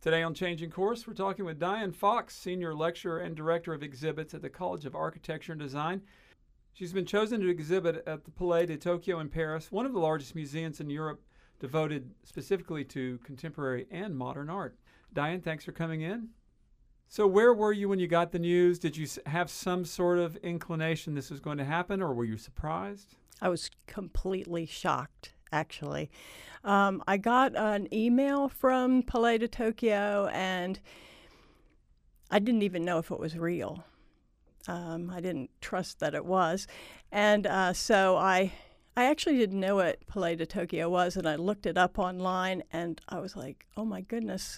Today on Changing Course, we're talking with Diane Fox, Senior Lecturer and Director of Exhibits at the College of Architecture and Design. She's been chosen to exhibit at the Palais de Tokyo in Paris, one of the largest museums in Europe devoted specifically to contemporary and modern art. Diane, thanks for coming in. So where were you when you got the news? Did you have some sort of inclination this was going to happen, or were you surprised? I was completely shocked, actually. I got an email from Palais de Tokyo, and I didn't even know if it was real. I didn't trust that it was. And so I actually didn't know what Palais de Tokyo was, and I looked it up online, and I was like, oh my goodness.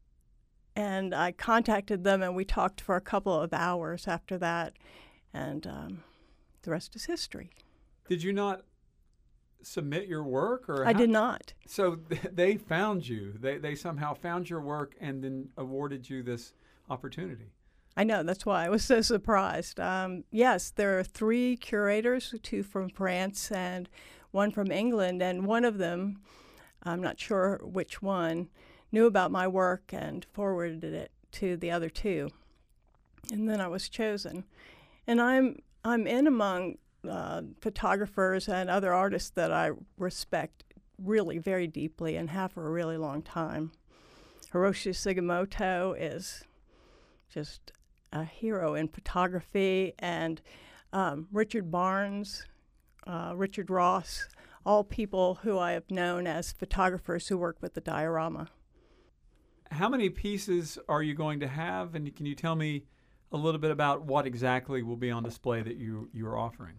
And I contacted them, and we talked for a couple of hours after that, and the rest is history. Did you not submit your work? Or I did not. So they found you. They somehow found your work and then awarded you this opportunity. I know, that's why I was so surprised. Yes, there are 3 curators, 2 from France and 1 from England, and one of them, I'm not sure which one, knew about my work and forwarded it to the other 2. And then I was chosen. And I'm in among photographers and other artists that I respect really very deeply and have for a really long time. Hiroshi Sugimoto is just a hero in photography, and Richard Barnes, Richard Ross, all people who I have known as photographers who work with the diorama. How many pieces are you going to have, and can you tell me a little bit about what exactly will be on display that you are offering?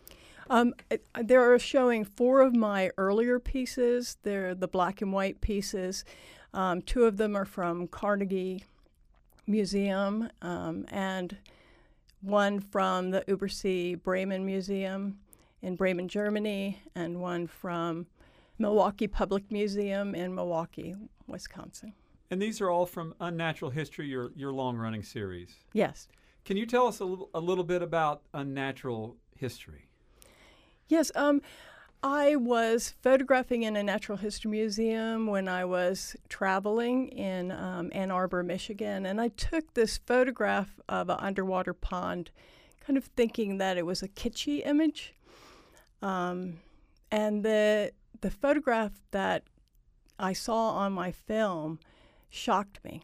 They're showing 4 of my earlier pieces. They're the black and white pieces. 2 of them are from Carnegie Museum, and 1 from the Übersee Bremen Museum in Bremen, Germany, and 1 from Milwaukee Public Museum in Milwaukee, Wisconsin. And these are all from Unnatural History, your long-running series. Yes. Can you tell us a little bit about Unnatural History? Yes. I was photographing in a natural history museum when I was traveling in Ann Arbor, Michigan, and I took this photograph of an underwater pond, kind of thinking that it was a kitschy image. And the photograph that I saw on my film shocked me.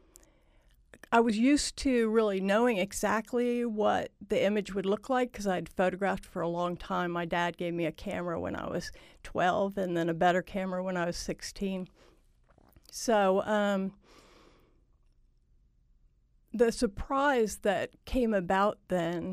I was used to really knowing exactly what the image would look like because I'd photographed for a long time. My dad gave me a camera when I was 12 and then a better camera when I was 16. So the surprise that came about then,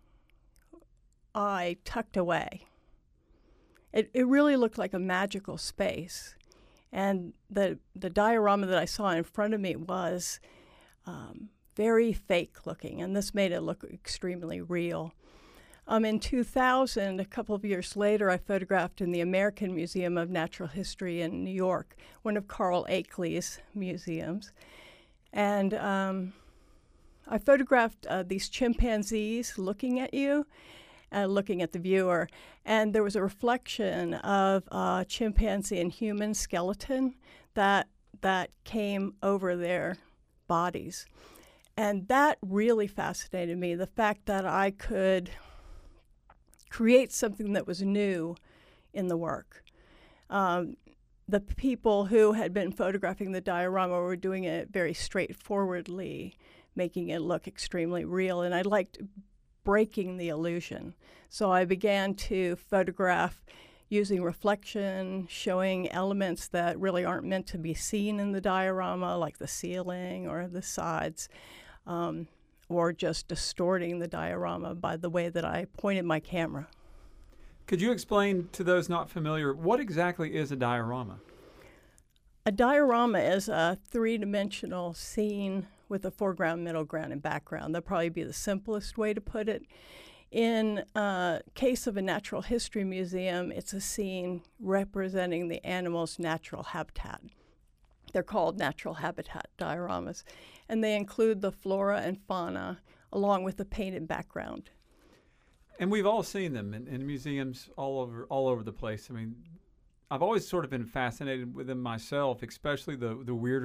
I tucked away. It really looked like a magical space. And the diorama that I saw in front of me was very fake looking, and this made it look extremely real. In 2000, a couple of years later, I photographed in the American Museum of Natural History in New York, one of Carl Akeley's museums. And I photographed these chimpanzees looking at you, looking at the viewer, and there was a reflection of a chimpanzee and human skeleton that came over their bodies. And that really fascinated me, the fact that I could create something that was new in the work. The people who had been photographing the diorama were doing it very straightforwardly, making it look extremely real, and I liked breaking the illusion. So I began to photograph using reflection, showing elements that really aren't meant to be seen in the diorama, like the ceiling or the sides, or just distorting the diorama by the way that I pointed my camera. Could you explain to those not familiar, what exactly is a diorama? A diorama is a 3-dimensional scene with a foreground, middle ground, and background. That'd probably be the simplest way to put it. In case of a natural history museum, it's a scene representing the animal's natural habitat. They're called natural habitat dioramas, and they include the flora and fauna along with the painted background. And we've all seen them in museums all over the place. I mean, I've always sort of been fascinated with them myself, especially the weirder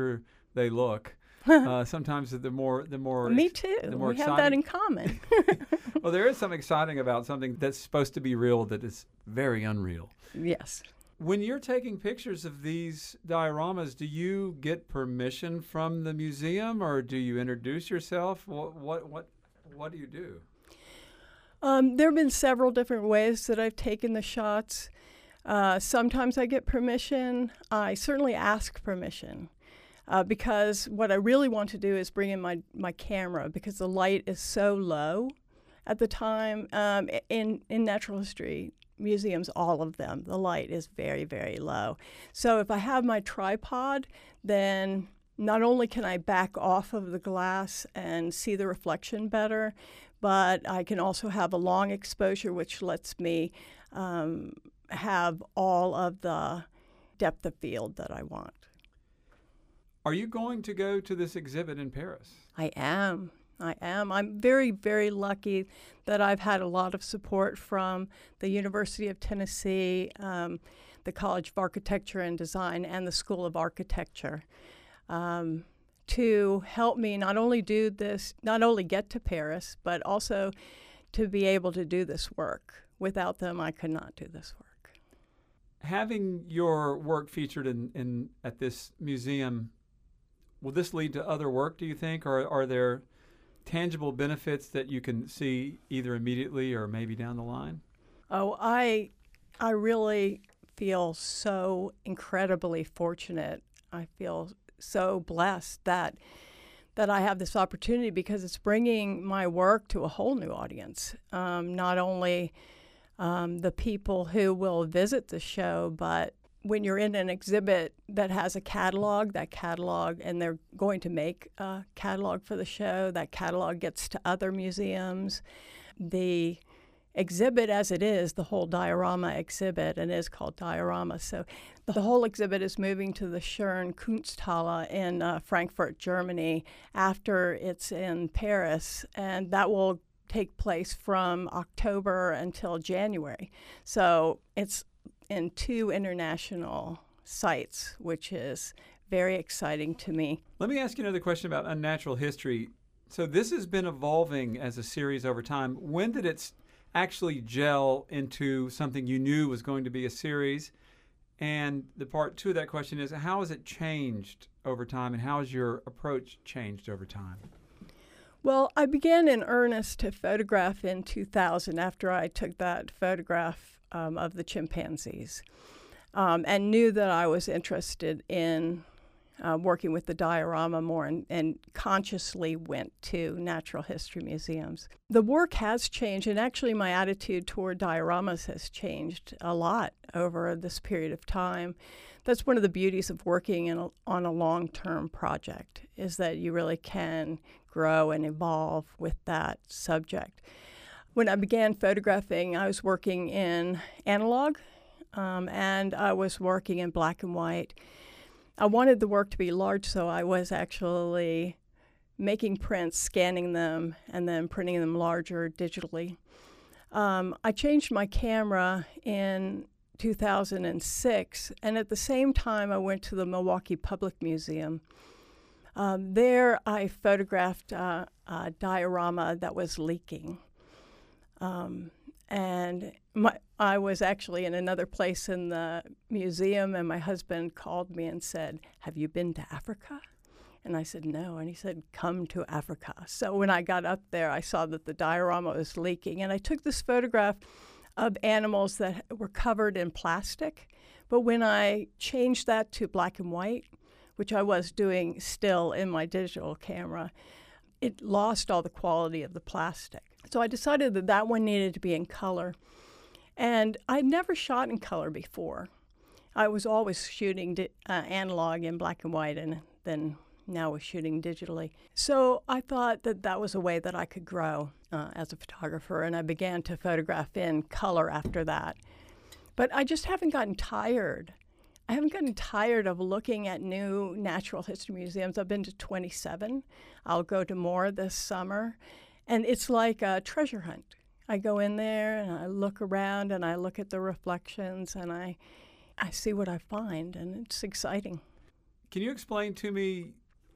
they look. Sometimes the more Me too. the more We have that exciting. in common. Well, there is something exciting about something that's supposed to be real that is very unreal. Yes. When you're taking pictures of these dioramas, do you get permission from the museum, or do you introduce yourself? What do you do? There have been several different ways that I've taken the shots. Sometimes I get permission. I certainly ask permission because what I really want to do is bring in my camera because the light is so low at the time. In natural history museums, all of them, the light is very, very low. So if I have my tripod, then not only can I back off of the glass and see the reflection better, but I can also have a long exposure, which lets me have all of the depth of field that I want. Are you going to go to this exhibit in Paris? I am. I'm very, very lucky that I've had a lot of support from the University of Tennessee, the College of Architecture and Design, and the School of Architecture to help me not only get to Paris, but also to be able to do this work. Without them, I could not do this work. Having your work featured at this museum, will this lead to other work, do you think, or are there tangible benefits that you can see either immediately or maybe down the line? Oh, I really feel so incredibly fortunate. I feel so blessed that I have this opportunity because it's bringing my work to a whole new audience. Not only the people who will visit the show, but when you're in an exhibit that has a catalog, and they're going to make a catalog for the show, that catalog gets to other museums. The exhibit as it is, the whole diorama exhibit, and it is called Diorama. So the whole exhibit is moving to the Schön Kunsthalle in Frankfurt, Germany, after it's in Paris, and that will take place from October until January. So it's in 2 international sites, which is very exciting to me. Let me ask you another question about unnatural history. So this has been evolving as a series over time. When did it actually gel into something you knew was going to be a series? And the part 2 of that question is, how has it changed over time, and how has your approach changed over time? Well, I began in earnest to photograph in 2000 after I took that photograph of the chimpanzees and knew that I was interested in working with the diorama more and consciously went to natural history museums. The work has changed, and actually my attitude toward dioramas has changed a lot over this period of time. That's one of the beauties of working on a long-term project, is that you really can grow and evolve with that subject. When I began photographing, I was working in analog, and I was working in black and white. I wanted the work to be large, so I was actually making prints, scanning them, and then printing them larger digitally. I changed my camera in 2006, and at the same time I went to the Milwaukee Public Museum. There I photographed a diorama that was leaking. And I was actually in another place in the museum, and my husband called me and said, "Have you been to Africa?" And I said, "No." And he said, "Come to Africa." So when I got up there, I saw that the diorama was leaking, and I took this photograph of animals that were covered in plastic. But when I changed that to black and white, which I was doing still in my digital camera, it lost all the quality of the plastic. So I decided that that one needed to be in color. And I'd never shot in color before. I was always shooting analog in black and white, and then now was shooting digitally. So I thought that that was a way that I could grow as a photographer, and I began to photograph in color after that. But I just haven't gotten tired. I haven't gotten tired of looking at new natural history museums. I've been to 27. I'll go to more this summer. And it's like a treasure hunt. I go in there and I look around and I look at the reflections and I see what I find, and it's exciting. Can you explain to me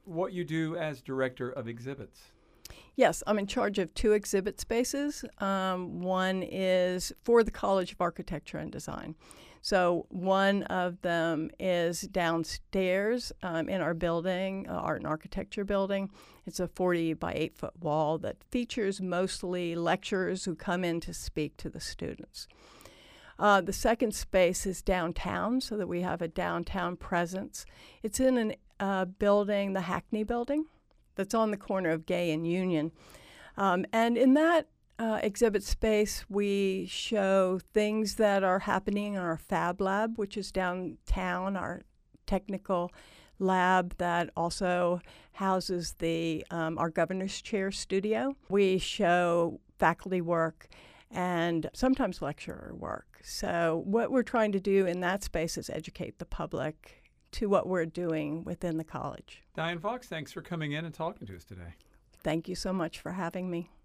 what you do as director of exhibits. Yes, I'm in charge of 2 exhibit spaces. One is for the College of Architecture and Design. So one of them is downstairs in our building, Art and Architecture building. It's a 40 by 8 foot wall that features mostly lecturers who come in to speak to the students. The second space is downtown, so that we have a downtown presence. It's in a building, the Hackney Building, that's on the corner of Gay and Union. And in that exhibit space, we show things that are happening in our Fab Lab, which is downtown, our technical lab that also houses our governor's chair studio. We show faculty work and sometimes lecturer work. So what we're trying to do in that space is educate the public to what we're doing within the college. Diane Fox, thanks for coming in and talking to us today. Thank you so much for having me.